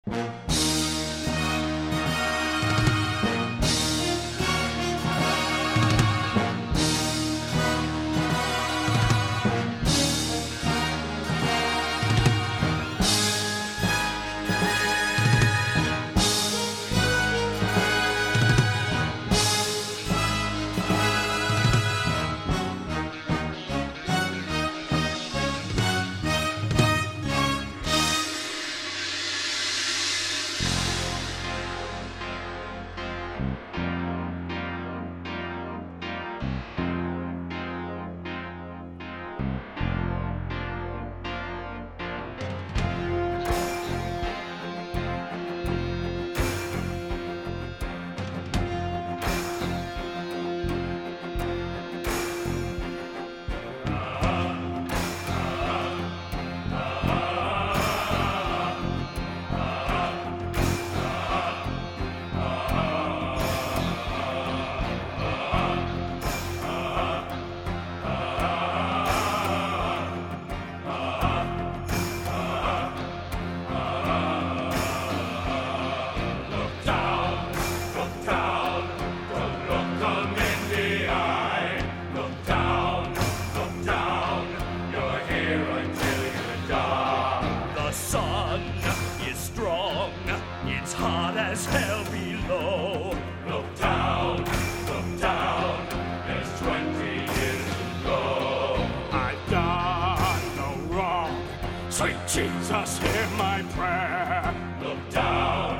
Jesus, hear my prayer. Look down,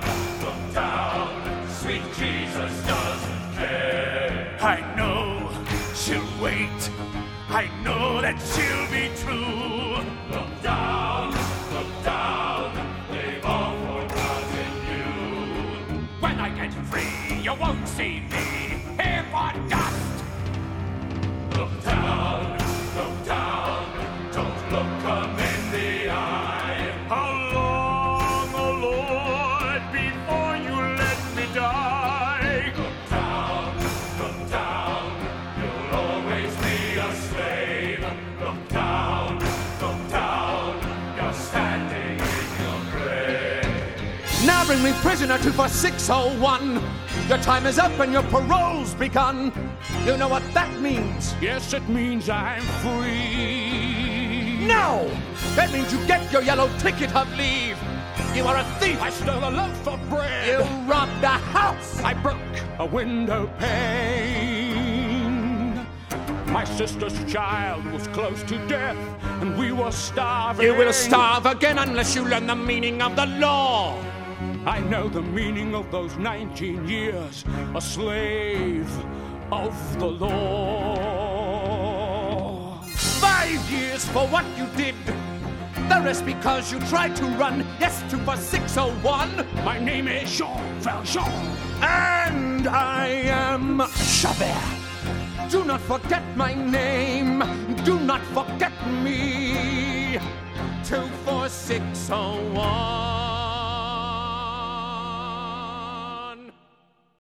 sweet Jesus doesn't care. I know she'll wait, I know that she'll be true. Look down, they've all forgotten you. When I get free, you won't see me here for dust. Look down, don't look 'em in the eye. How long, oh Lord, before you let me die? Look down, you'll always be a slave. Look down, you're standing in your grave. Now bring me prisoner to for 601. Your time is up and your parole's begun. You know what that means? Yes, it means I'm free. No! That means you get your yellow ticket of leave. You are a thief. I stole a loaf of bread. You robbed a house. I broke a window pane. My sister's child was close to death, and we were starving. You will starve again unless you learn the meaning of the law. I know the meaning of those 19 years, a slave of the law. 5 years for what you did. The rest because you tried to run. Yes, to for 601. My name is Jean Valjean. And I am Javert. Do not forget my name. Do not forget me. 24601.